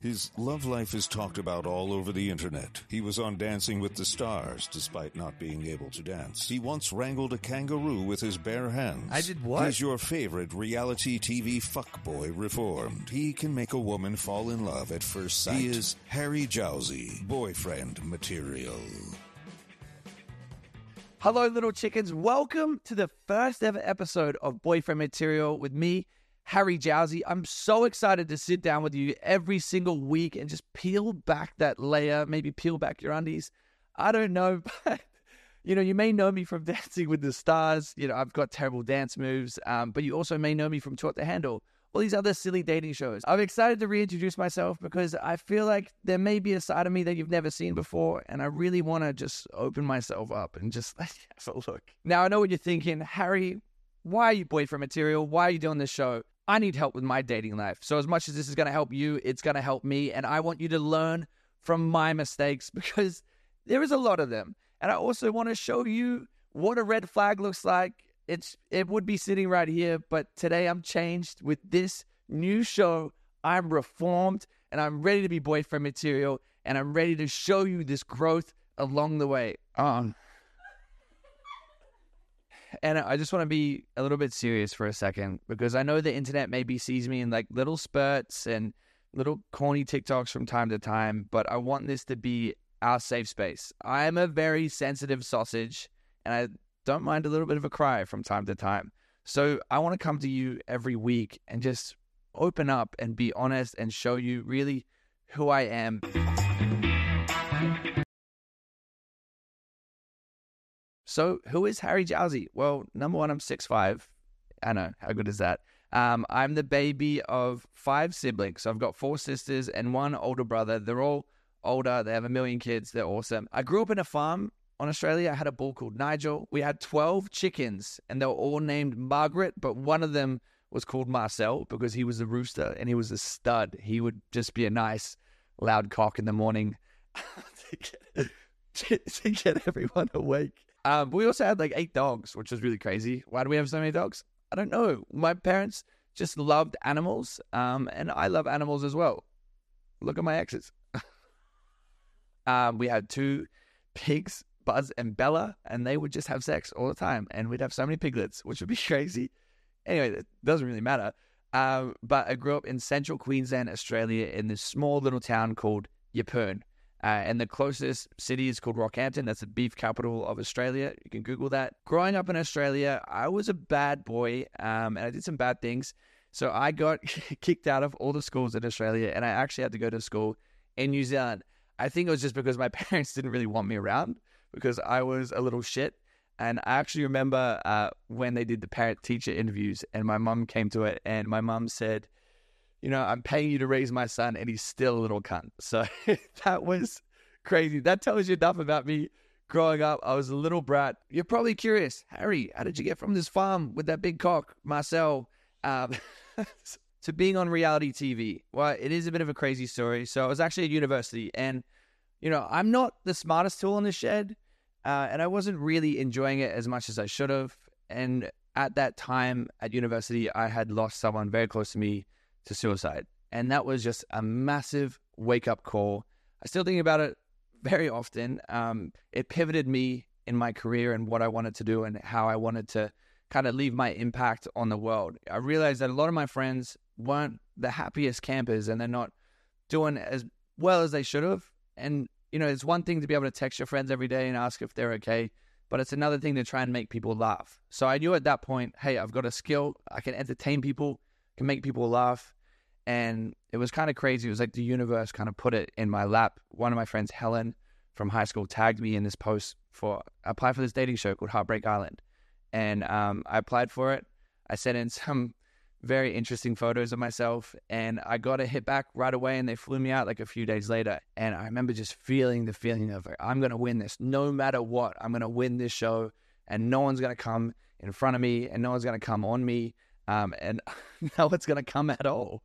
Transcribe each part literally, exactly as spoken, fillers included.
His love life is talked about all over the internet. He was on Dancing with the Stars, despite not being able to dance. He once wrangled a kangaroo with his bare hands. I did what? He's your favorite reality T V fuckboy reformed. He can make a woman fall in love at first sight. He is Harry Jowsey, boyfriend material. Hello, little chickens. Welcome to the first ever episode of Boyfriend Material with me, Harry Jowsey. I'm so excited to sit down with you every single week and just peel back that layer, maybe peel back your undies. I don't know, but, you know, you may know me from Dancing with the Stars. You know, I've got terrible dance moves, um, but you also may know me from Taught to Handle, all these other silly dating shows. I'm excited to reintroduce myself because I feel like there may be a side of me that you've never seen before, and I really want to just open myself up and just let you have a look. Now, I know what you're thinking. Harry, why are you boyfriend material? Why are you doing this show? I need help with my dating life. So as much as this is going to help you, it's going to help me. And I want you to learn from my mistakes because there is a lot of them. And I also want to show you what a red flag looks like. It's It would be sitting right here. But today I'm changed with this new show. I'm reformed and I'm ready to be boyfriend material. And I'm ready to show you this growth along the way. Um, And I just want to be a little bit serious for a second because I know the internet maybe sees me in like little spurts and little corny TikToks from time to time, but I want this to be our safe space. I am a very sensitive sausage and I don't mind a little bit of a cry from time to time. So I want to come to you every week and just open up and be honest and show you really who I am. So, who is Harry Jowsey? Well, number one, I'm six foot five. I know, how good is that? Um, I'm the baby of five siblings. So I've got four sisters and one older brother. They're all older. They have a million kids. They're awesome. I grew up in a farm on Australia. I had a bull called Nigel. We had twelve chickens, and they were all named Margaret, but one of them was called Marcel because he was a rooster, and he was a stud. He would just be a nice, loud cock in the morning to, get, to get everyone awake. Um, we also had like eight dogs, which was really crazy. Why do we have so many dogs? I don't know. My parents just loved animals, um, and I love animals as well. Look at my exes. um, we had two pigs, Buzz and Bella, and they would just have sex all the time, and we'd have so many piglets, which would be crazy. Anyway, it doesn't really matter. Um, but I grew up in central Queensland, Australia, in this small little town called Yeppoon. Uh, and the closest city is called Rockhampton. That's the beef capital of Australia. You can Google that. Growing up in Australia, I was a bad boy, um, and I did some bad things. So I got kicked out of all the schools in Australia, and I actually had to go to school in New Zealand. I think it was just because my parents didn't really want me around because I was a little shit. And I actually remember uh, when they did the parent-teacher interviews, and my mum came to it, and my mum said, you know, I'm paying you to raise my son, and he's still a little cunt. So that was crazy. That tells you enough about me growing up. I was a little brat. You're probably curious, Harry, how did you get from this farm with that big cock, Marcel, um, to being on reality T V? Well, it is a bit of a crazy story. So I was actually at university, and, you know, I'm not the smartest tool in the shed, uh, and I wasn't really enjoying it as much as I should have. And at that time at university, I had lost someone very close to me to suicide. And that was just a massive wake-up call. I still think about it very often. Um, it pivoted me in my career and what I wanted to do and how I wanted to kind of leave my impact on the world. I realized that a lot of my friends weren't the happiest campers and they're not doing as well as they should have. And, you know, it's one thing to be able to text your friends every day and ask if they're okay, but it's another thing to try and make people laugh. So I knew at that point, hey, I've got a skill. I can entertain people, can make people laugh. And it was kind of crazy. It was like the universe kind of put it in my lap. One of my friends, Helen, from high school, tagged me in this post for, I applied for this dating show called Heartbreak Island. And um, I applied for it. I sent in some very interesting photos of myself, and I got a hit back right away, and they flew me out like a few days later. And I remember just feeling the feeling of, like, I'm going to win this no matter what. I'm going to win this show, and no one's going to come in front of me, and no one's going to come on me, um, and no one's going to come at all.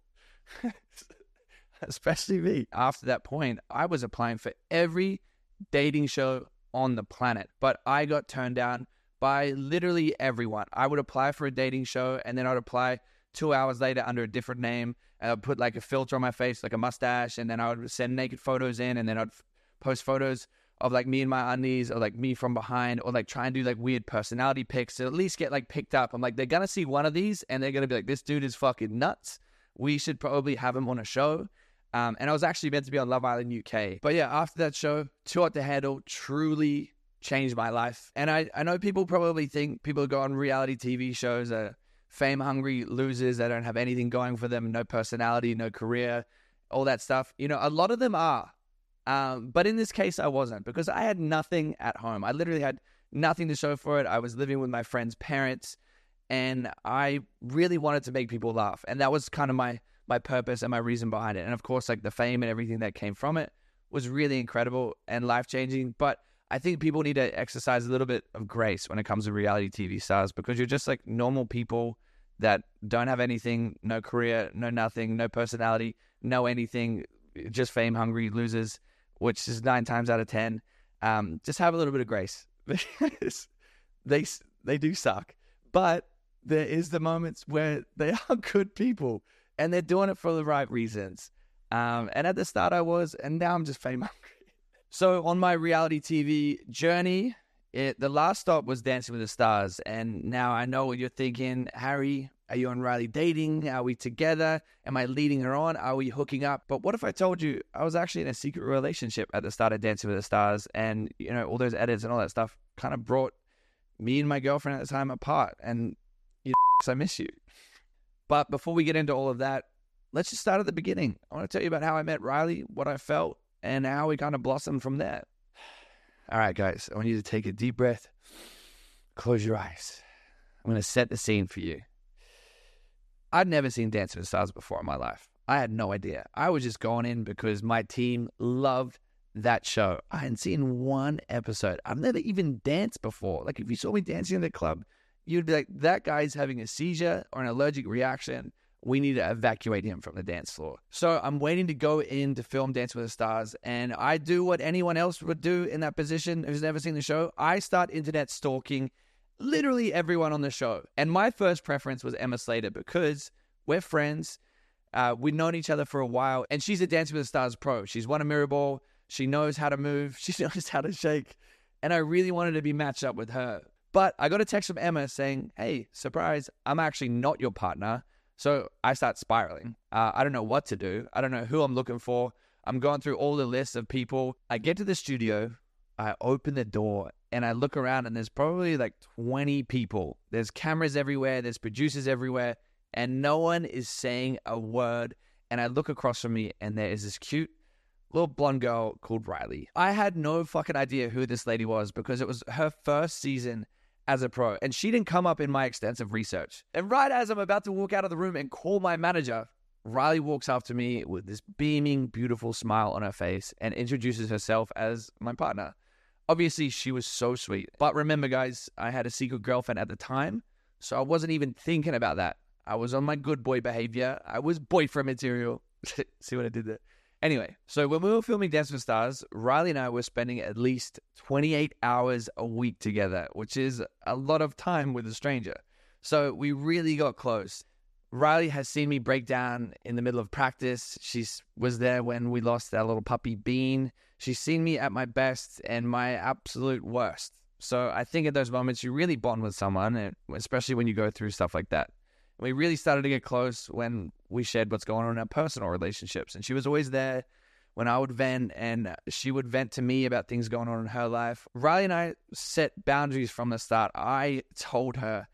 Especially me. After that point, I was applying for every dating show on the planet, but I got turned down by literally everyone. I would apply for a dating show, and then I'd apply two hours later under a different name. And I'd put like a filter on my face, like a mustache, and then I would send naked photos in, and then I'd f- post photos of like me in my undies, or like me from behind, or like try and do like weird personality pics to at least get like picked up. I'm like, they're gonna see one of these and they're gonna be like, this dude is fucking nuts. We should probably have him on a show. Um, and I was actually meant to be on Love Island U K. But yeah, after that show, Too Hot to Handle truly changed my life. And I, I know people probably think people who go on reality T V shows are fame-hungry losers that don't have anything going for them, no personality, no career, all that stuff. You know, a lot of them are. Um, but in this case, I wasn't, because I had nothing at home. I literally had nothing to show for it. I was living with my friend's parents, and I really wanted to make people laugh. And that was kind of my my purpose and my reason behind it. And of course, like the fame and everything that came from it was really incredible and life-changing. But I think people need to exercise a little bit of grace when it comes to reality T V stars, because you're just like normal people that don't have anything, no career, no nothing, no personality, no anything, just fame-hungry losers, which is nine times out of ten. Um, just have a little bit of grace. they they do suck, but there is the moments where they are good people and they're doing it for the right reasons. Um, and at the start I was, and now I'm just fame hungry. So on my reality T V journey, it, the last stop was Dancing with the Stars. And now I know what you're thinking. Harry, are you and Riley dating? Are we together? Am I leading her on? Are we hooking up? But what if I told you I was actually in a secret relationship at the start of Dancing with the Stars, and, you know, all those edits and all that stuff kind of brought me and my girlfriend at the time apart, and you know, I miss you. But before we get into all of that, let's just start at the beginning. I want to tell you about how I met Riley, what I felt, and how we kind of blossomed from there. All right, guys, I want you to take a deep breath. Close your eyes. I'm going to set the scene for you. I'd never seen Dancing with the Stars before in my life. I had no idea. I was just going in because my team loved that show. I hadn't seen one episode. I've never even danced before. Like, if you saw me dancing in the club, you'd be like, that guy's having a seizure or an allergic reaction. We need to evacuate him from the dance floor. So I'm waiting to go in to film Dancing with the Stars, and I do what anyone else would do in that position who's never seen the show. I start internet stalking literally everyone on the show. And my first preference was Emma Slater, because we're friends. Uh, we've known each other for a while, and she's a Dancing with the Stars pro. She's won a mirror ball. She knows how to move. She knows how to shake. And I really wanted to be matched up with her. But I got a text from Emma saying, hey, surprise, I'm actually not your partner. So I start spiraling. Uh, I don't know what to do. I don't know who I'm looking for. I'm going through all the lists of people. I get to the studio. I open the door and I look around, and there's probably like twenty people. There's cameras everywhere. There's producers everywhere. And no one is saying a word. And I look across from me, and there is this cute little blonde girl called Riley. I had no fucking idea who this lady was, because it was her first season as a pro, and she didn't come up in my extensive research. And right as I'm about to walk out of the room and call my manager, Riley walks up to me with this beaming, beautiful smile on her face and introduces herself as my partner. Obviously, she was so sweet. But remember, guys, I had a secret girlfriend at the time, so I wasn't even thinking about that. I was on my good boy behavior. I was boyfriend material. See what I did there? Anyway, so when we were filming Dance with Stars, Riley and I were spending at least twenty-eight hours a week together, which is a lot of time with a stranger. So we really got close. Riley has seen me break down in the middle of practice. She was there when we lost our little puppy Bean. She's seen me at my best and my absolute worst. So I think at those moments you really bond with someone, and especially when you go through stuff like that. We really started to get close when we shared what's going on in our personal relationships. And she was always there when I would vent, and she would vent to me about things going on in her life. Riley and I set boundaries from the start. I told her,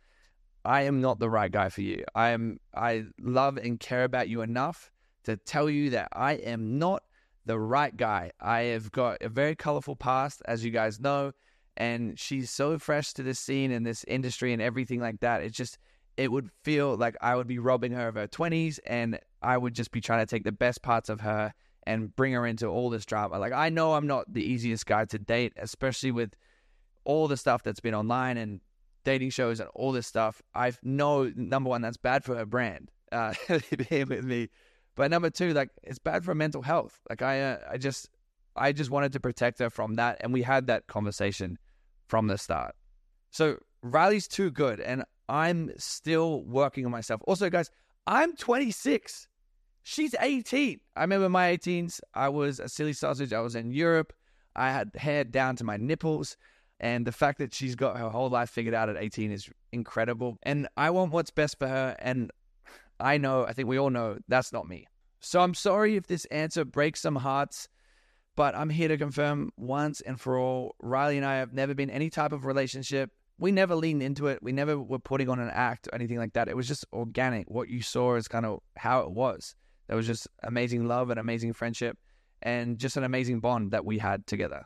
I am not the right guy for you. I am. I love and care about you enough to tell you that I am not the right guy. I have got a very colorful past, as you guys know, and she's so fresh to this scene and this industry and everything like that. It's just, it would feel like I would be robbing her of her twenties, and I would just be trying to take the best parts of her and bring her into all this drama. Like, I know I'm not the easiest guy to date, especially with all the stuff that's been online and dating shows and all this stuff. I know, number one, that's bad for her brand, uh, being with me. But number two, like, it's bad for her mental health. Like, I, uh, I just, I just wanted to protect her from that, and we had that conversation from the start. So Riley's too good, and I'm still working on myself. Also, guys, I'm twenty-six. She's eighteen. I remember my eighteens. I was a silly sausage. I was in Europe. I had hair down to my nipples. And the fact that she's got her whole life figured out at eighteen is incredible. And I want what's best for her. And I know, I think we all know, that's not me. So I'm sorry if this answer breaks some hearts, but I'm here to confirm once and for all, Riley and I have never been any type of relationship. We never leaned into it. We never were putting on an act or anything like that. It was just organic. What you saw is kind of how it was. There was just amazing love and amazing friendship and just an amazing bond that we had together.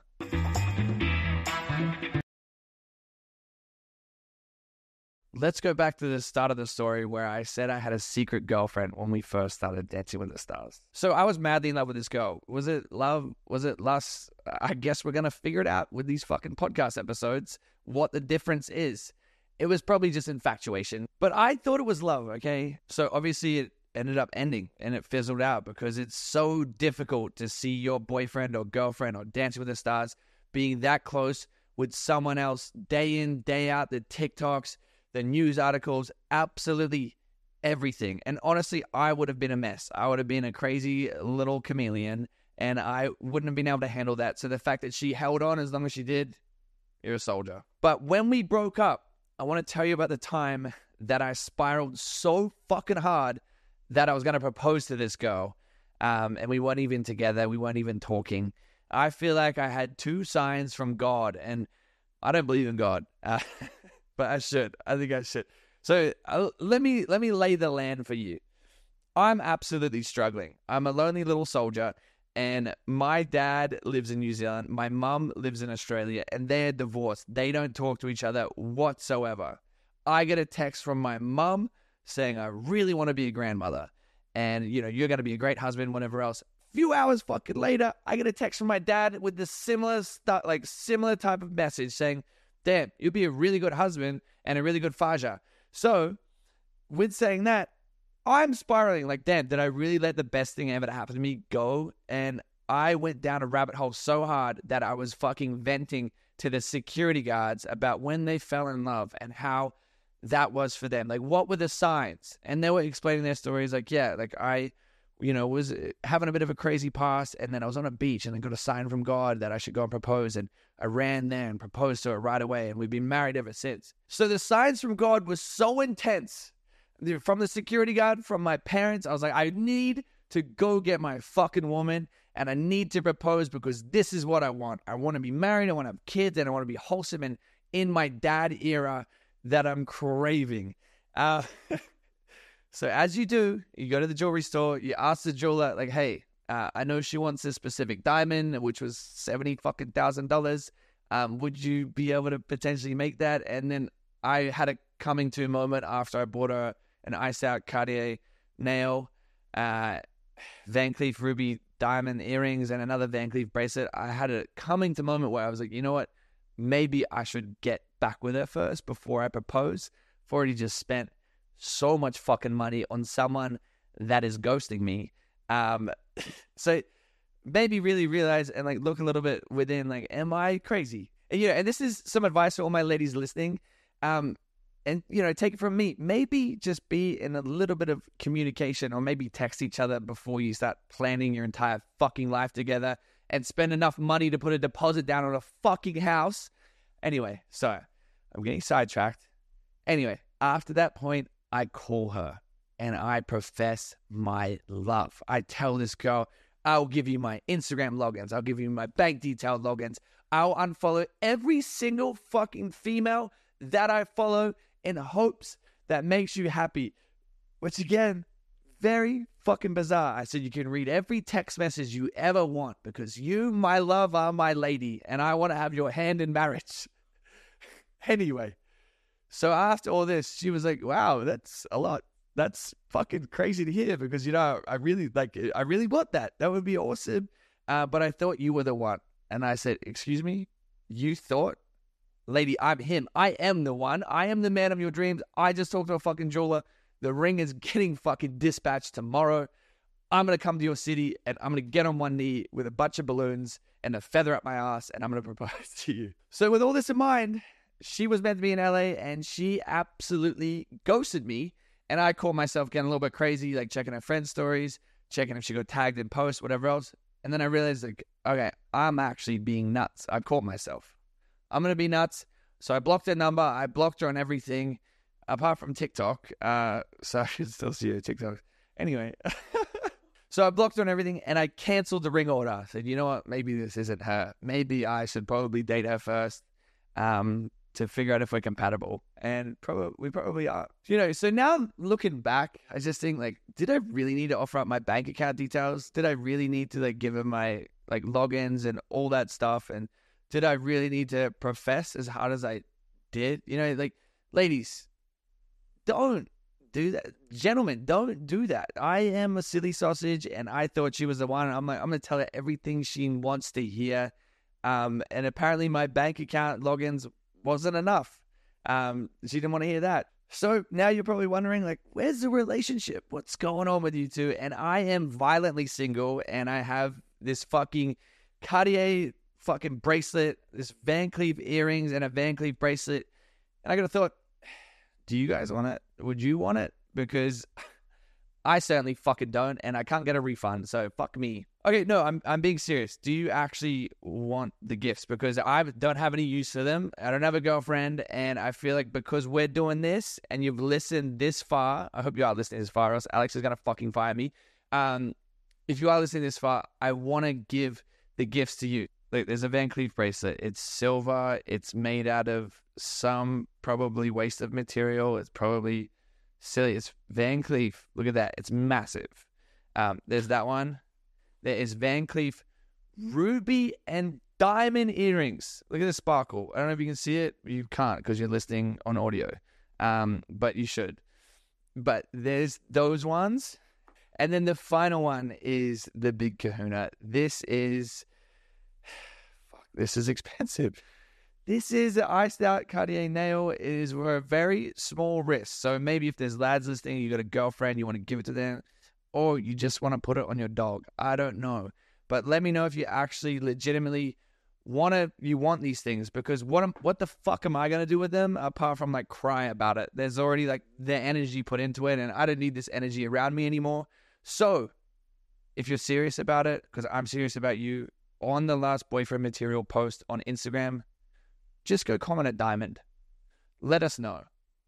Let's go back to the start of the story where I said I had a secret girlfriend when we first started Dancing with the Stars. So I was madly in love with this girl. Was it love? Was it lust? I guess we're going to figure it out with these fucking podcast episodes, what the difference is. It was probably just infatuation, but I thought it was love, okay? So obviously it ended up ending and it fizzled out because it's so difficult to see your boyfriend or girlfriend or Dancing with the Stars being that close with someone else day in, day out, the TikToks, the news articles, absolutely everything. And honestly, I would have been a mess. I would have been a crazy little chameleon and I wouldn't have been able to handle that. So the fact that she held on as long as she did, you're a soldier. But when we broke up, I want to tell you about the time that I spiraled so fucking hard that I was going to propose to this girl. Um, and we weren't even together. We weren't even talking. I feel like I had two signs from God, and I don't believe in God. Uh, But I should. I think I should. So uh, let me let me lay the land for you. I'm absolutely struggling. I'm a lonely little soldier, and my dad lives in New Zealand. My mum lives in Australia, and they're divorced. They don't talk to each other whatsoever. I get a text from my mum saying, I really want to be a grandmother, and you know you're going to be a great husband, whatever else. Few hours fucking later, I get a text from my dad with the similar stuff, like similar type of message saying, damn, you'll be a really good husband and a really good faja. So, with saying that, I'm spiraling. Like, damn, did I really let the best thing ever to happen to me go? And I went down a rabbit hole so hard that I was fucking venting to the security guards about when they fell in love and how that was for them. Like, what were the signs? And they were explaining their stories. Like, yeah, like I... you know, was having a bit of a crazy past, and then I was on a beach, and I got a sign from God that I should go and propose, and I ran there and proposed to her right away, and we've been married ever since. So the signs from God was so intense. From the security guard, from my parents, I was like, I need to go get my fucking woman, and I need to propose because this is what I want. I want to be married, I want to have kids, and I want to be wholesome and in my dad era that I'm craving. Uh... So as you do, you go to the jewelry store, you ask the jeweler, like, hey, uh, I know she wants this specific diamond, which was seventy fucking thousand dollars. Um, would you be able to potentially make that? And then I had a coming to moment after I bought her an ice out Cartier nail, uh, Van Cleef ruby diamond earrings, and another Van Cleef bracelet. I had a coming to moment where I was like, you know what? Maybe I should get back with her first before I propose. I've already just spent so much fucking money on someone that is ghosting me. Um, so maybe really realize and like look a little bit within, like, am I crazy? And, you know, and this is some advice for all my ladies listening. Um, and, you know, take it from me. Maybe just be in a little bit of communication, or maybe text each other before you start planning your entire fucking life together and spend enough money to put a deposit down on a fucking house. Anyway, so I'm getting sidetracked. Anyway, after that point, I call her and I profess my love. I tell this girl, I'll give you my Instagram logins. I'll give you my bank detail logins. I'll unfollow every single fucking female that I follow in hopes that makes you happy. Which, again, very fucking bizarre. I said you can read every text message you ever want because you, my love, are my lady and I want to have your hand in marriage. Anyway. So after all this, she was like, wow, that's a lot. That's fucking crazy to hear because, you know, I really like, I really want that. That would be awesome. Uh, but I thought you were the one. And I said, excuse me, you thought? Lady, I'm him. I am the one. I am the man of your dreams. I just talked to a fucking jeweler. The ring is getting fucking dispatched tomorrow. I'm going to come to your city and I'm going to get on one knee with a bunch of balloons and a feather up my ass and I'm going to propose to you. So with all this in mind, she was meant to be in L A and she absolutely ghosted me. And I caught myself getting a little bit crazy, like checking her friends' stories, checking if she got tagged in posts, whatever else. And then I realized, like, okay, I'm actually being nuts. I caught myself. I'm going to be nuts. So I blocked her number. I blocked her on everything, apart from TikTok. Uh, so I should still see her TikTok. Anyway. So I blocked her on everything, and I canceled the ring order. I said, you know what? Maybe this isn't her. Maybe I should probably date her first um, to figure out if we're compatible. And probably we probably are. You know, so now looking back, I just think, like, did I really need to offer up my bank account details? Did I really need to, like, give her my, like, logins and all that stuff? And did I really need to profess as hard as I did? You know, like, ladies, don't do that. Gentlemen, don't do that. I am a silly sausage, and I thought she was the one. I'm like, I'm going to tell her everything she wants to hear. Um, and apparently my bank account logins wasn't enough. Um, she didn't want to hear that. So now you're probably wondering, like, where's the relationship? What's going on with you two? And I am violently single, and I have this fucking Cartier fucking bracelet, this Van Cleef earrings, and a Van Cleef bracelet. And I got a thought, do you guys want it? Would you want it? Because I certainly fucking don't, and I can't get a refund, so fuck me. Okay, no, I'm I'm being serious. Do you actually want the gifts? Because I don't have any use for them. I don't have a girlfriend, and I feel like because we're doing this, and you've listened this far, I hope you are listening this far, or else Alex is going to fucking fire me. Um, if you are listening this far, I want to give the gifts to you. Like, there's a Van Cleef bracelet. It's silver. It's made out of some probably waste of material. It's probably silly. It's Van Cleef. Look at that. It's massive. Um, there's that one. There is Van Cleef ruby and diamond earrings. Look at the sparkle. I don't know if you can see it. You can't because you're listening on audio. Um, but you should. But there's those ones. And then the final one is the big kahuna. This is... Fuck, this is expensive. This is an iced out Cartier nail. It is for a very small wrist. So maybe if there's lads listening, you got a girlfriend, you want to give it to them, or you just want to put it on your dog. I don't know. But let me know if you actually legitimately want to, you want these things, because what am, what the fuck am I going to do with them apart from like cry about it? There's already like the energy put into it, and I don't need this energy around me anymore. So if you're serious about it, because I'm serious about you, on the last boyfriend material post on Instagram, just go comment a diamond. Let us know.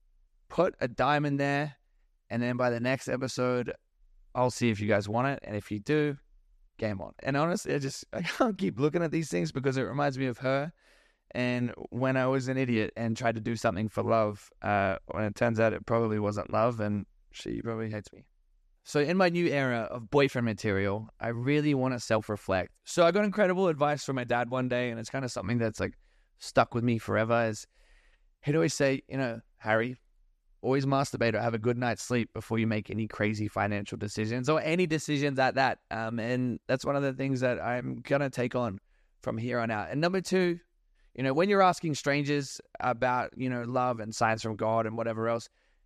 Put a diamond there, and then by the next episode, I'll see if you guys want it. And if you do, game on. And honestly, I just I can't keep looking at these things because it reminds me of her. And when I was an idiot and tried to do something for love, uh, when it turns out it probably wasn't love, and she probably hates me. So in my new era of boyfriend material, I really want to self-reflect. So I got incredible advice from my dad one day, and it's kind of something that's like stuck with me forever. Is he'd always say, you know, Harry, always masturbate or have a good night's sleep before you make any crazy financial decisions or any decisions at that. Um, and that's one of the things that I'm going to take on from here on out. And number two, you know, when you're asking strangers about, you know, love and signs from God and whatever else,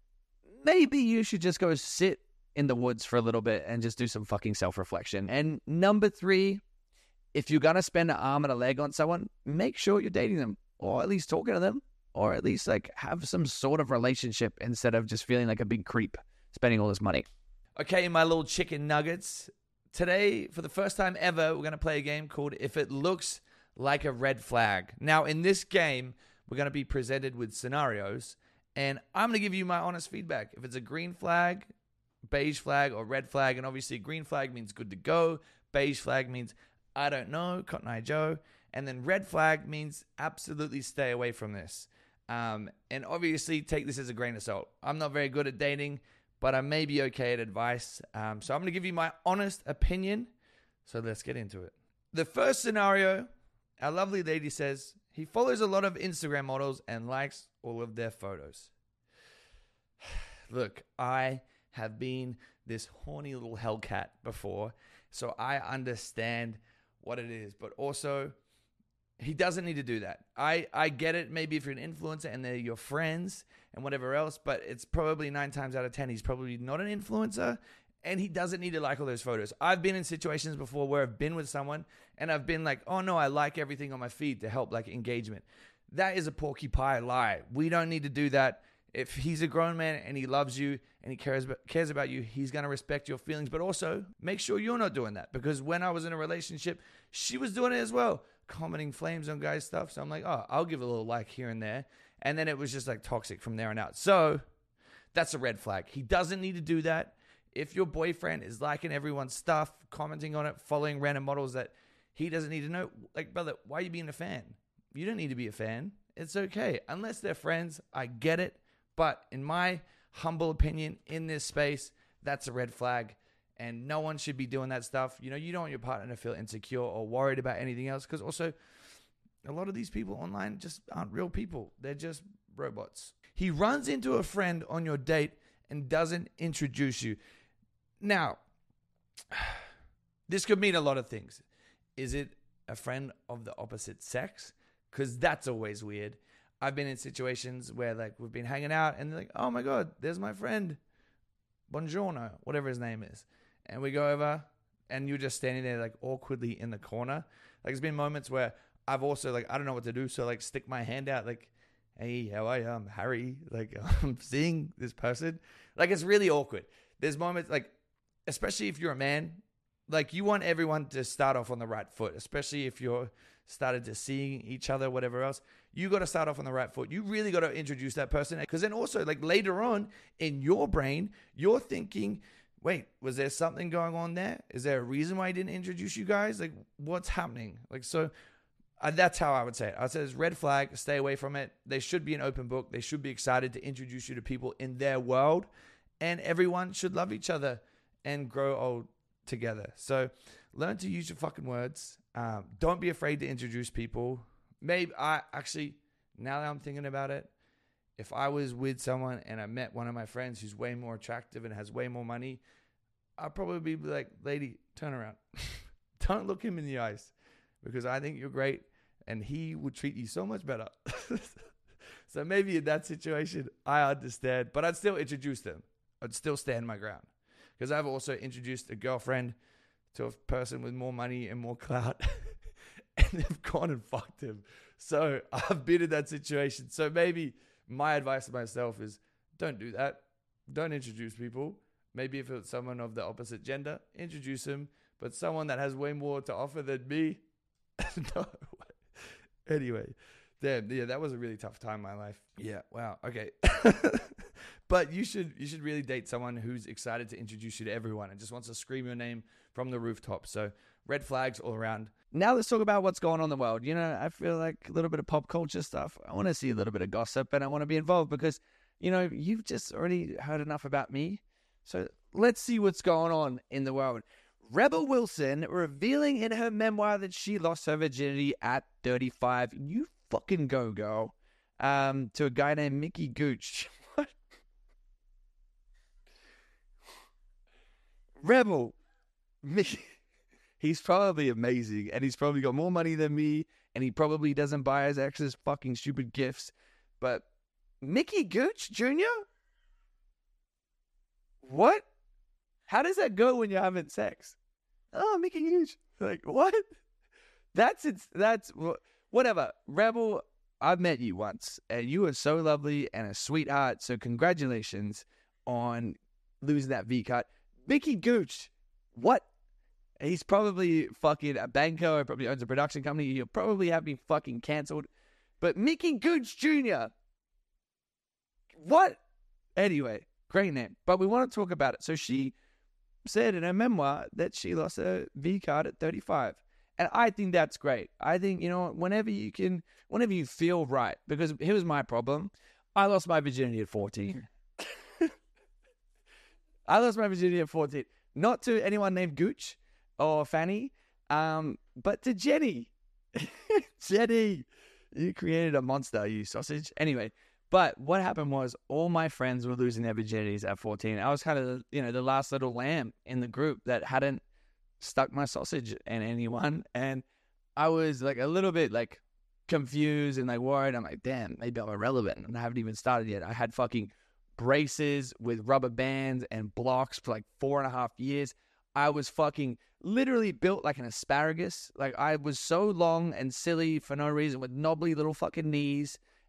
maybe you should just go sit in the woods for a little bit and just do some fucking self-reflection. And number three, if you're going to spend an arm and a leg on someone, make sure you're dating them, or at least talking to them, or at least like have some sort of relationship instead of just feeling like a big creep spending all this money. Okay, my little chicken nuggets. Today, for the first time ever, we're going to play a game called If It Looks Like a Red Flag. Now, in this game, we're going to be presented with scenarios, and I'm going to give you my honest feedback. If it's a green flag, beige flag, or red flag, and obviously green flag means good to go, beige flag means I don't know, Cotton Eye Joe, and then red flag means absolutely stay away from this. Um, and obviously take this as a grain of salt. I'm not very good at dating, but I may be okay at advice. Um, so I'm going to give you my honest opinion. So let's get into it. The first scenario, our lovely lady says, he follows a lot of Instagram models and likes all of their photos. Look, I have been this horny little hellcat before, so I understand what it is, but also he doesn't need to do that. I, I get it, maybe if you're an influencer and they're your friends and whatever else, but it's probably nine times out of ten, he's probably not an influencer, and he doesn't need to like all those photos. I've been in situations before where I've been with someone and I've been like, oh no, I like everything on my feed to help like engagement. That is a porky pie lie. We don't need to do that. If he's a grown man and he loves you and he cares about, cares about you, he's going to respect your feelings. But also make sure you're not doing that. Because when I was in a relationship, she was doing it as well. Commenting flames on guys' stuff. So I'm like, oh, I'll give a little like here and there. And then it was just like toxic from there on out. So that's a red flag. He doesn't need to do that. If your boyfriend is liking everyone's stuff, commenting on it, following random models that he doesn't need to know, like, brother, why are you being a fan? You don't need to be a fan. It's okay. Unless they're friends, I get it. But in my humble opinion, in this space, that's a red flag. And no one should be doing that stuff. You know, you don't want your partner to feel insecure or worried about anything else. Because also, a lot of these people online just aren't real people. They're just robots. He runs into a friend on your date and doesn't introduce you. Now, this could mean a lot of things. Is it a friend of the opposite sex? Because that's always weird. I've been in situations where like we've been hanging out and they're like, oh my God, there's my friend. Buongiorno, whatever his name is. And we go over and you're just standing there like awkwardly in the corner. Like there's been moments where I've also like, I don't know what to do. So like stick my hand out like, hey, how are you? I'm Harry. Like I'm seeing this person. Like it's really awkward. There's moments like, especially if you're a man, like you want everyone to start off on the right foot, especially if you're started to seeing each other, whatever else. You got to start off on the right foot. You really got to introduce that person. Because then also like later on in your brain, you're thinking, wait, was there something going on there? Is there a reason why I didn't introduce you guys? Like what's happening? Like, so uh, that's how I would say it. I would say it's red flag, stay away from it. They should be an open book. They should be excited to introduce you to people in their world. And everyone should love each other and grow old together. So learn to use your fucking words. Um, don't be afraid to introduce people. Maybe I actually, now that I'm thinking about it, if I was with someone and I met one of my friends who's way more attractive and has way more money, I'd probably be like, lady, turn around. Don't look him in the eyes because I think you're great and he would treat you so much better. So maybe in that situation, I understand, but I'd still introduce them. I'd still stand my ground. Because I've also introduced a girlfriend to a person with more money and more clout and they've gone and fucked him. So I've been in that situation. So maybe my advice to myself is don't do that. Don't introduce people. Maybe if it's someone of the opposite gender, introduce him. But someone that has way more to offer than me, no. Anyway, damn, yeah, that was a really tough time in my life. Yeah, wow, okay. But you should you should really date someone who's excited to introduce you to everyone and just wants to scream your name from the rooftop. So red flags all around. Now let's talk about what's going on in the world. You know, I feel like a little bit of pop culture stuff. I want to see a little bit of gossip and I want to be involved because, you know, you've just already heard enough about me. So let's see what's going on in the world. Rebel Wilson revealing in her memoir that she lost her virginity at thirty-five. You fucking go, girl. Um, to a guy named Mickey Gooch. What? Rebel. Mickey. He's probably amazing, and he's probably got more money than me, and he probably doesn't buy his exes fucking stupid gifts. But Mickey Gooch Junior? What? How does that go when you're having sex? Oh, Mickey Gooch. Like, what? That's it. That's whatever. Rebel, I've met you once, and you are so lovely and a sweetheart. So congratulations on losing that V-cut. Mickey Gooch, what? He's probably fucking a banker or probably owns a production company. He'll probably have me fucking canceled. But Mickey Gooch Junior, what? Anyway, great name. But we want to talk about it. So she said in her memoir that she lost her V card at thirty-five. And I think that's great. I think, you know, whenever you can, whenever you feel right, because here was my problem. I lost my virginity at fourteen. I lost my virginity at fourteen. Not to anyone named Gooch or Fanny, um, but to Jenny. Jenny, you created a monster, you sausage. Anyway, but what happened was all my friends were losing their virginities at fourteen. I was kind of, you know, the last little lamb in the group that hadn't stuck my sausage in anyone. And I was like a little bit like confused and like worried. I'm like, damn, maybe I'm irrelevant. And I haven't even started yet. I had fucking braces with rubber bands and blocks for like four and a half years. I was fucking literally built like an asparagus. Like I was so long and silly for no reason with knobbly little fucking knees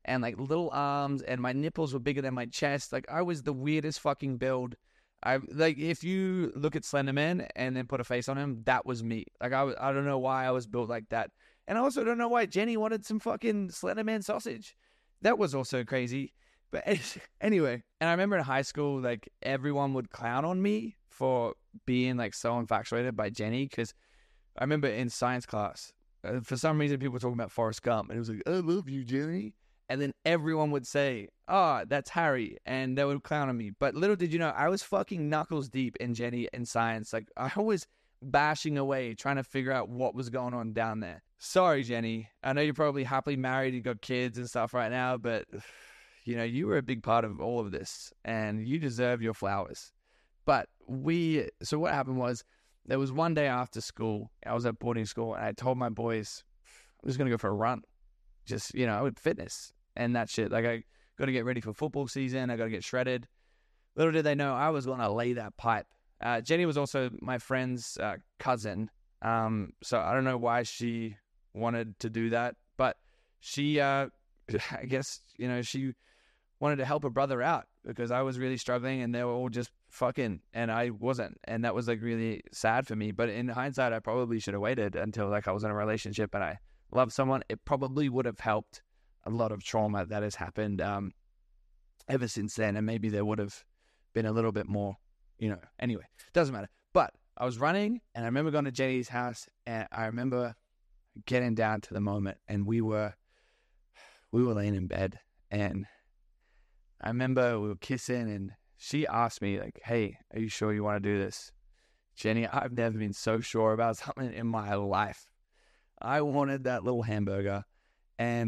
and like little arms, and my nipples were bigger than my chest. Like I was the weirdest fucking build. I like if you look at Slender Man and then put a face on him, that was me. Like I, I don't know why I was built like that, and I also don't know why Jenny wanted some fucking Slender Man sausage. That was also crazy. But anyway, and I remember in high school, like everyone would clown on me for being like so infatuated by Jenny, because I remember in science class, uh, for some reason people were talking about Forrest Gump, and it was like, I love you, Jenny. And then everyone would say, oh, that's Harry. And they would clown on me. But little did you know, I was fucking knuckles deep in Jenny in science. Like, I was bashing away, trying to figure out what was going on down there. Sorry, Jenny. I know you're probably happily married, you got kids and stuff right now, but, you know, you were a big part of all of this. And you deserve your flowers. But we, so what happened was, there was one day after school, I was at boarding school, and I told my boys, I'm just going to go for a run. Just, you know, with fitness and that shit. Like, I got to get ready for football season. I got to get shredded. Little did they know I was going to lay that pipe. Uh, Jenny was also my friend's uh, cousin. Um, so I don't know why she wanted to do that. But she, uh, I guess, you know, she wanted to help her brother out because I was really struggling and they were all just fucking and I wasn't. And that was, like, really sad for me. But in hindsight, I probably should have waited until, like, I was in a relationship and I love someone. It probably would have helped a lot of trauma that has happened um, ever since then, and maybe there would have been a little bit more, you know. Anyway, doesn't matter. But I was running, and I remember going to Jenny's house, and I remember getting down to the moment, and we were we were laying in bed, and I remember we were kissing, and she asked me, like, "Hey, are you sure you want to do this?" Jenny, I've never been so sure about something in my life. I wanted that little hamburger, and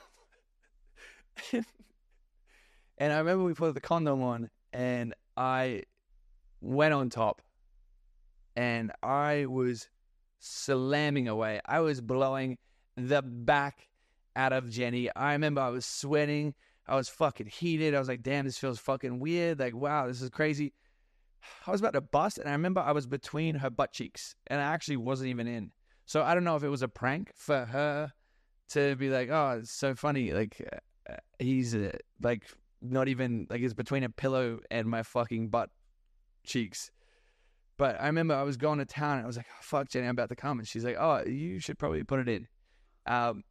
and I remember we put the condom on, and I went on top, and I was slamming away. I was blowing the back out of Jenny. I remember I was sweating. I was fucking heated. I was like, damn, this feels fucking weird. Like, wow, this is crazy. I was about to bust, and I remember I was between her butt cheeks, and I actually wasn't even in. So I don't know if it was a prank for her to be like, oh, it's so funny. Like, uh, he's uh, like not even, like, it's between a pillow and my fucking butt cheeks. But I remember I was going to town and I was like, oh, fuck, Jenny, I'm about to come. And she's like, oh, you should probably put it in. Um,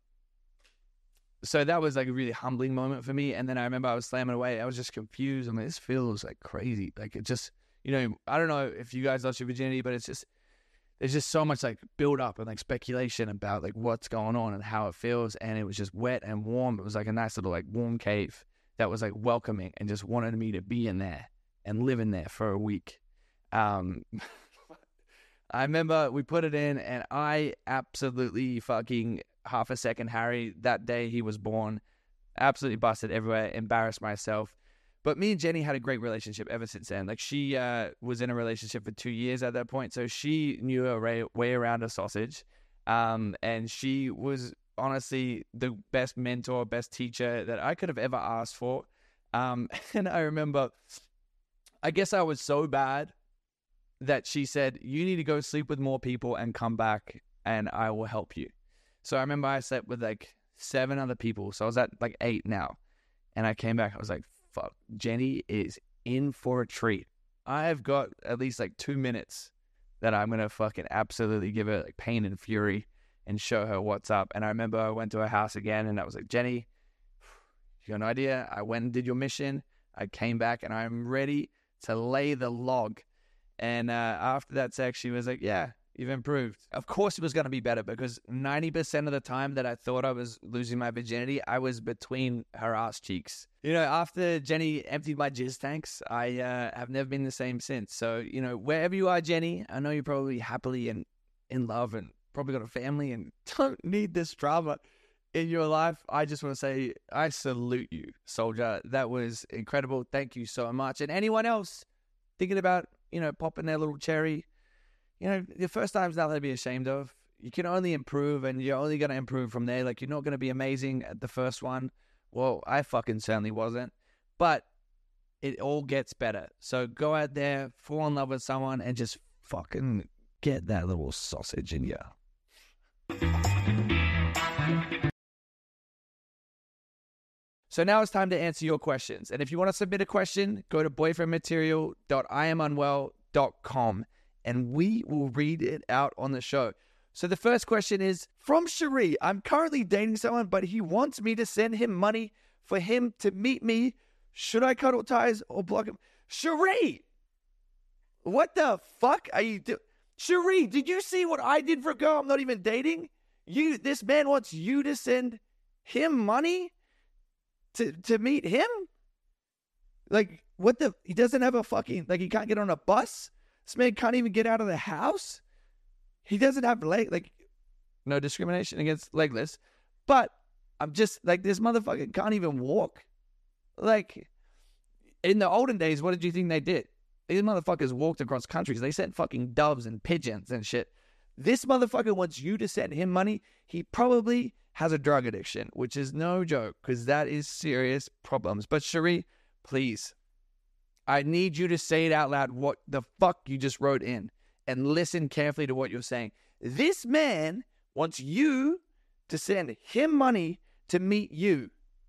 so that was like a really humbling moment for me. And then I remember I was slamming away. I was just confused. I'm like, this feels like crazy. Like, it just, you know, I don't know if you guys lost your virginity, but it's just, there's just so much like build up and like speculation about like what's going on and how it feels. And it was just wet and warm. It was like a nice little like warm cave that was like welcoming and just wanted me to be in there and live in there for a week. Um, I remember we put it in and I absolutely fucking half a second Harry that day he was born, absolutely busted everywhere, embarrassed myself. But me and Jenny had a great relationship ever since then. Like, she uh, was in a relationship for two years at that point, so she knew her way, way around a sausage. Um, and she was honestly the best mentor, best teacher that I could have ever asked for. Um, and I remember, I guess I was so bad that she said, you need to go sleep with more people and come back and I will help you. So I remember I slept with like seven other people. So I was at like eight now. And I came back, I was like, fuck, Jenny is in for a treat. I've got at least like two minutes that I'm going to fucking absolutely give her like pain and fury and show her what's up. And I remember I went to her house again and I was like, Jenny, you got no idea. I went and did your mission. I came back and I'm ready to lay the log. And uh, after that sex, she was like, yeah, you've improved. Of course it was going to be better because ninety percent of the time that I thought I was losing my virginity, I was between her ass cheeks. You know, after Jenny emptied my jizz tanks, I uh, have never been the same since. So, you know, wherever you are, Jenny, I know you're probably happily and in love and probably got a family and don't need this drama in your life. I just want to say, I salute you, soldier. That was incredible. Thank you so much. And anyone else thinking about, you know, popping their little cherry, you know, your first time's nothing to be ashamed of. You can only improve, and you're only going to improve from there. Like, you're not going to be amazing at the first one. Well, I fucking certainly wasn't. But it all gets better. So go out there, fall in love with someone, and just fucking get that little sausage in you. So now it's time to answer your questions. And if you want to submit a question, go to boyfriend material dot i am unwell dot com and we will read it out on the show. So the first question is from Cherie. I'm currently dating someone, but he wants me to send him money for him to meet me. Should I cuddle ties or block him? Cherie! What the fuck are you doing? Cherie, did you see what I did for a girl I'm not even dating? You, this man wants you to send him money to to meet him? Like, what the? He doesn't have a fucking, like, he can't get on a bus? This man can't even get out of the house? He doesn't have leg, like, no discrimination against legless, but I'm just, like, this motherfucker can't even walk. Like, in the olden days, what did you think they did? These motherfuckers walked across countries. They sent fucking doves and pigeons and shit. This motherfucker wants you to send him money. He probably has a drug addiction, which is no joke, because that is serious problems. But Cherie, please, I need you to say it out loud what the fuck you just wrote in, and listen carefully to what you're saying. This man wants you to send him money to meet you.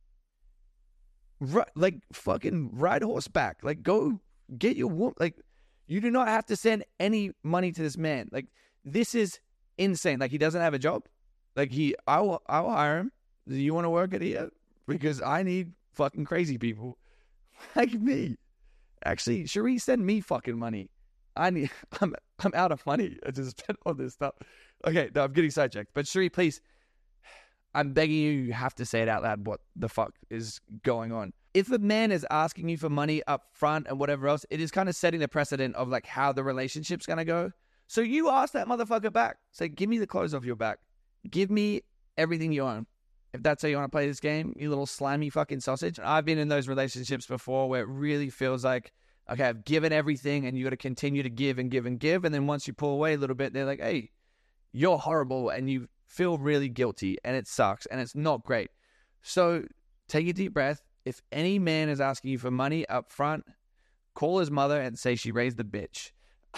R- like, fucking ride horseback. Like, go get your woman. Like, you do not have to send any money to this man. Like, this is insane. Like, he doesn't have a job. Like, he, I'll, I'll hire him. Do you want to work at here? Because I need fucking crazy people like me. Actually, Cherie, send me fucking money. I need, I'm, I'm out of money. I just spent all this stuff. Okay, no, I'm getting sidetracked. But Cherie, please, I'm begging you, you have to say it out loud what the fuck is going on. If a man is asking you for money up front and whatever else, it is kind of setting the precedent of like how the relationship's going to go. So you ask that motherfucker back. Say, give me the clothes off your back. Give me everything you own. If that's how you want to play this game, you little slimy fucking sausage. I've been in those relationships before where it really feels like, okay, I've given everything and you got to continue to give and give and give. And then once you pull away a little bit, they're like, hey, you're horrible. And you feel really guilty and it sucks and it's not great. So take a deep breath. If any man is asking you for money up front, call his mother and say she raised the bitch.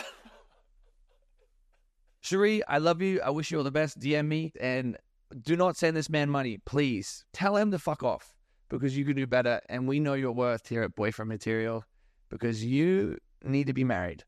Cherie, I love you. I wish you all the best. D M me and do not send this man money. Please tell him to fuck off because you can do better. And we know your worth here at Boyfriend Material because you need to be married.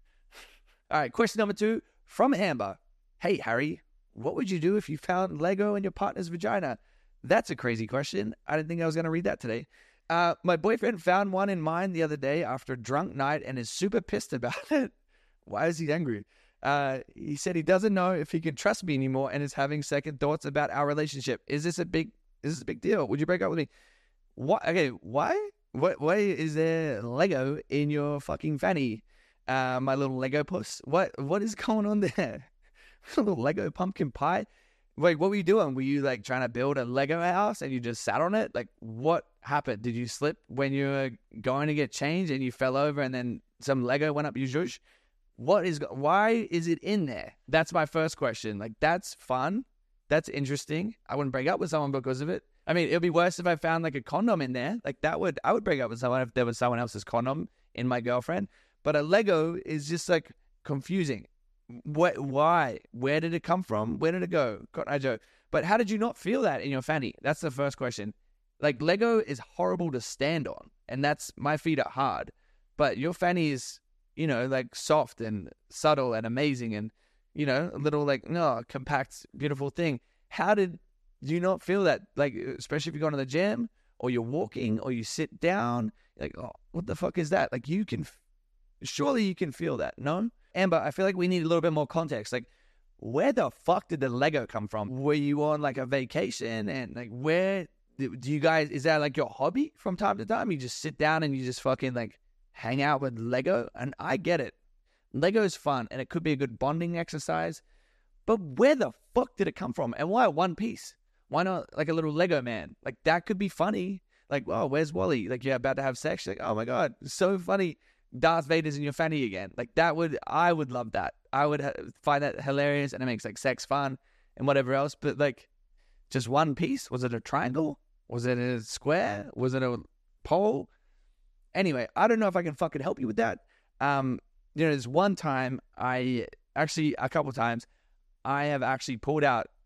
All right. Question number two from Amber. Hey, Harry, what would you do if you found Lego in your partner's vagina? That's a crazy question. I didn't think I was going to read that today. Uh, my boyfriend found one in mine the other day after a drunk night and is super pissed about it. Why is he angry? Uh, he said he doesn't know if he can trust me anymore and is having second thoughts about our relationship. Is this a big, is this a big deal? Would you break up with me? What? Okay, why? What? Why is there Lego in your fucking fanny? Uh, my little Lego puss. What? What is going on there? A little Lego pumpkin pie. Wait, what were you doing? Were you like trying to build a Lego house and you just sat on it? Like, what happened? Did you slip when you were going to get changed and you fell over and then some Lego went up your zhoosh? What is, why is it in there? That's my first question. Like, that's fun. That's interesting. I wouldn't break up with someone because of it. I mean, it'd be worse if I found like a condom in there. Like that would, I would break up with someone if there was someone else's condom in my girlfriend. But a Lego is just like confusing. What, why? Where did it come from? Where did it go? God, I joke. But how did you not feel that in your fanny? That's the first question. Like, Lego is horrible to stand on, and that's, my feet are hard. But your fanny is, you know, like soft and subtle and amazing and, you know, a little like, no, compact, beautiful thing. How did you not feel that? Like, especially if you go to the gym or you're walking or you sit down, like, oh, what the fuck is that? Like, you can, surely you can feel that, no? Amber, I feel like we need a little bit more context. Like, where the fuck did the Lego come from? Were you on like a vacation and like where do you guys, is that like your hobby from time to time? You just sit down and you just fucking like hang out with Lego? And I get it. Lego is fun and it could be a good bonding exercise. But where the fuck did it come from? And why one piece? Why not like a little Lego man? Like that could be funny. Like, oh, where's Wally? Like you're about to have sex. You're like, oh my God, so funny. Darth Vader's in your fanny again. Like that would, I would love that. I would ha- find that hilarious and it makes like sex fun and whatever else. But like just one piece? Was it a triangle? Was it a square? Was it a pole? Anyway, I don't know if I can fucking help you with that. Um, you know, there's one time I actually, a couple times, I have actually pulled out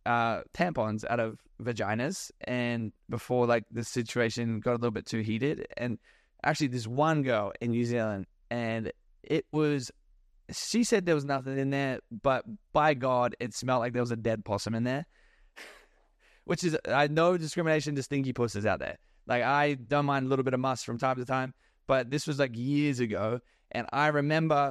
uh, tampons out of vaginas, and before like the situation got a little bit too heated, and actually this one girl in New Zealand, and it was, she said there was nothing in there, but by God, it smelled like there was a dead possum in there. Which is, I know discrimination to stinky pussies out there. Like, I don't mind a little bit of muss from time to time, but this was like years ago, and I remember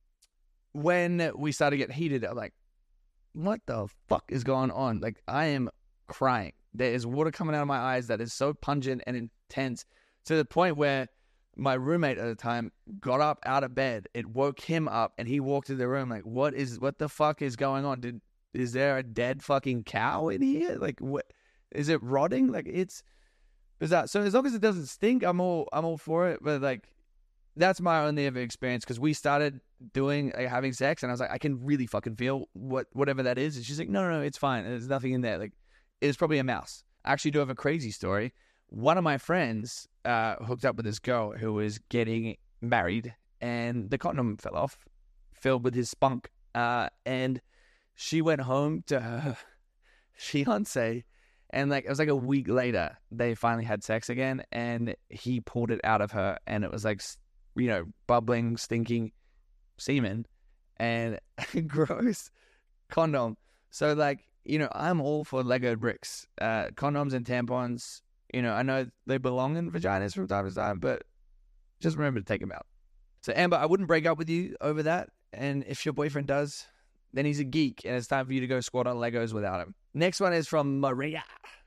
when we started getting heated, I'm like, what the fuck is going on? Like, I am crying. There is water coming out of my eyes that is so pungent and intense, to the point where my roommate at the time got up out of bed. It woke him up, and he walked in the room like, what is, what the fuck is going on? Did, is there a dead fucking cow in here? Like, what, is it rotting? Like, it's bizarre. So as long as it doesn't stink, I'm all, I'm all for it. But like, that's my only ever experience, because we started doing, like, having sex, and I was like, I can really fucking feel what, whatever that is. And she's like, no, no, no, it's fine. There's nothing in there. Like, it's probably a mouse. I actually do have a crazy story. One of my friends uh, hooked up with this girl who was getting married, and the condom fell off, filled with his spunk. Uh, and she went home to her fiance, and like, it was like a week later, they finally had sex again, and he pulled it out of her, and it was like, you know, bubbling, stinking semen, and gross condom. So like, you know, I'm all for Lego bricks, uh, condoms and tampons. You know, I know they belong in vaginas from time to time, but just remember to take them out. So Amber, I wouldn't break up with you over that. And if your boyfriend does, then he's a geek, and it's time for you to go squat on Legos without him. Next one is from Maria.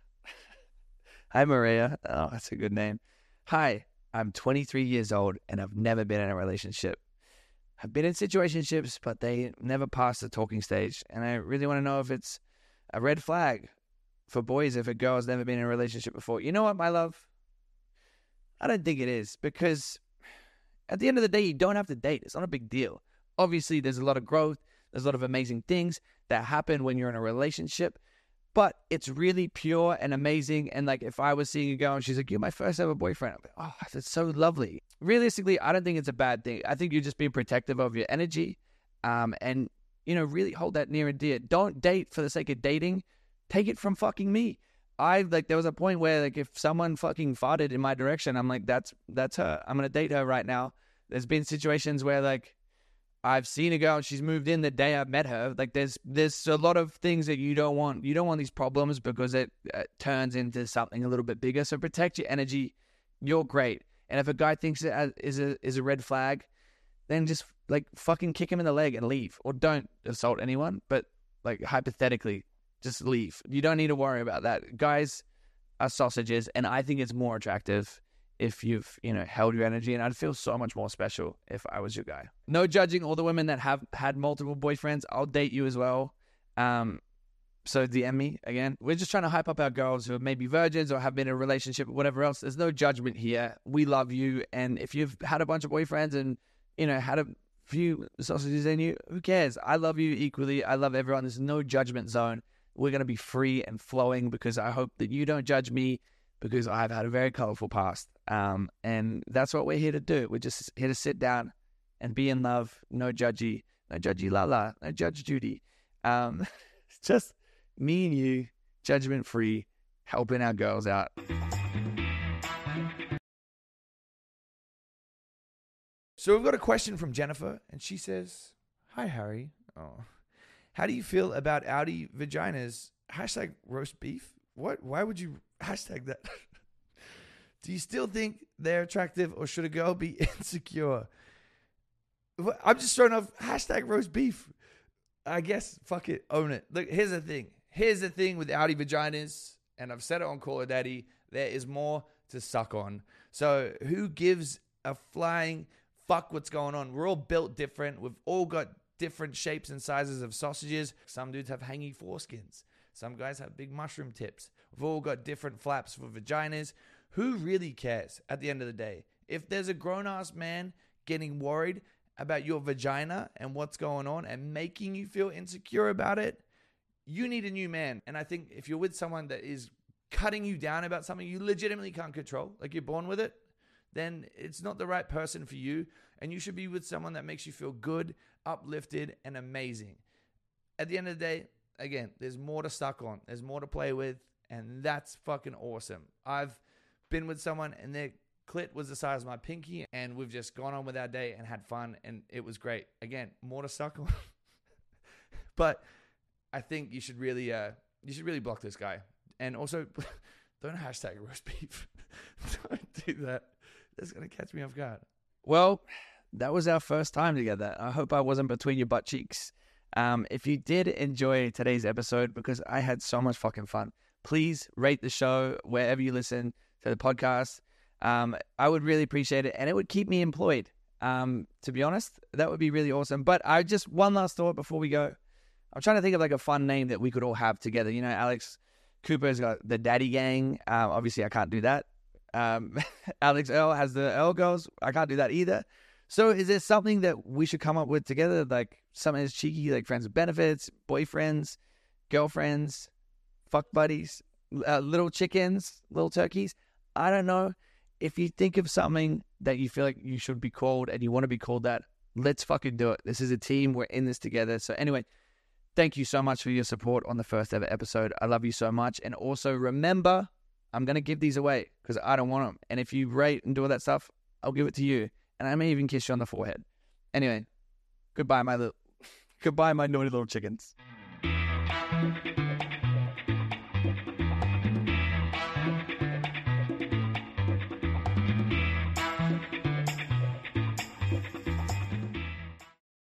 Hi, Maria. Oh, that's a good name. Hi, I'm twenty-three years old, and I've never been in a relationship. I've been in situationships, but they never passed the talking stage. And I really want to know if it's a red flag for boys if a girl has never been in a relationship before. You know what, my love? I don't think it is, because at the end of the day, you don't have to date. It's not a big deal. Obviously, there's a lot of growth. There's a lot of amazing things that happen when you're in a relationship, but it's really pure and amazing. And like, if I was seeing a girl and she's like, you're my first ever boyfriend, I'm like, oh, that's so lovely. Realistically, I don't think it's a bad thing. I think you're just being protective of your energy, um, and, you know, really hold that near and dear. Don't date for the sake of dating. Take it from fucking me. I, like, there was a point where, like, if someone fucking farted in my direction, I'm like, that's, that's her. I'm going to date her right now. There's been situations where, like, I've seen a girl, she's moved in the day I met her. Like, there's there's a lot of things that you don't want. You don't want these problems, because it, it turns into something a little bit bigger. So protect your energy. You're great. And if a guy thinks it is a is a red flag, then just, like, fucking kick him in the leg and leave. Or don't assault anyone, but, like, hypothetically, just leave. You don't need to worry about that. Guys are sausages, and I think it's more attractive if you've, you know, held your energy, and I'd feel so much more special if I was your guy. No judging all the women that have had multiple boyfriends. I'll date you as well. Um, so D M me again. We're just trying to hype up our girls who are maybe virgins or have been in a relationship or whatever else. There's no judgment here. We love you, and if you've had a bunch of boyfriends and, you know, had a few sausages in you, who cares? I love you equally. I love everyone. There's no judgment zone. We're going to be free and flowing, because I hope that you don't judge me, because I've had a very colorful past. Um, and that's what we're here to do. We're just here to sit down and be in love. No judgy, no judgy la la, no Judge Judy. Um, it's just me and you, judgment free, helping our girls out. So we've got a question from Jennifer, and she says, hi, Harry. Oh, how do you feel about Audi vaginas? Hashtag roast beef. What? Why would you hashtag that? Do you still think they're attractive, or should a girl be insecure? I'm just throwing off hashtag roast beef. I guess, fuck it, own it. Look, here's the thing. Here's the thing with Audi vaginas, and I've said it on Call Her Daddy, there is more to suck on. So who gives a flying fuck what's going on? We're all built different. We've all got different shapes and sizes of sausages. Some dudes have hanging foreskins. Some guys have big mushroom tips. We've all got different flaps for vaginas. Who really cares at the end of the day? If there's a grown-ass man getting worried about your vagina and what's going on and making you feel insecure about it, you need a new man. And I think if you're with someone that is cutting you down about something you legitimately can't control, like you're born with it, then it's not the right person for you. And you should be with someone that makes you feel good, uplifted, and amazing. At the end of the day, again, there's more to suck on. There's more to play with, and that's fucking awesome. I've been with someone, and their clit was the size of my pinky, and we've just gone on with our day and had fun, and it was great. Again, more to suck on. But I think you should really, uh, you should really block this guy. And also, don't hashtag roast beef. Don't do that. That's going to catch me off guard. Well, that was our first time together. I hope I wasn't between your butt cheeks. Um, if you did enjoy today's episode, because I had so much fucking fun, please rate the show wherever you listen to the podcast. Um, I would really appreciate it, and it would keep me employed. Um, to be honest, that would be really awesome. But I just, one last thought before we go. I'm trying to think of like a fun name that we could all have together. You know, Alex Cooper's got the Daddy Gang. Um, obviously, I can't do that. Um, Alex Earl has the Earl Girls. I can't do that either. So is there something that we should come up with together, like something that's cheeky, like friends with benefits, boyfriends, girlfriends, fuck buddies, uh, little chickens, little turkeys? I don't know. If you think of something that you feel like you should be called and you want to be called that, let's fucking do it. This is a team. We're in this together. So anyway, thank you so much for your support on the first ever episode. I love you so much. And also remember, I'm going to give these away because I don't want them. And if you rate and do all that stuff, I'll give it to you. And I may even kiss you on the forehead. Anyway, goodbye, my little, goodbye, my naughty little chickens.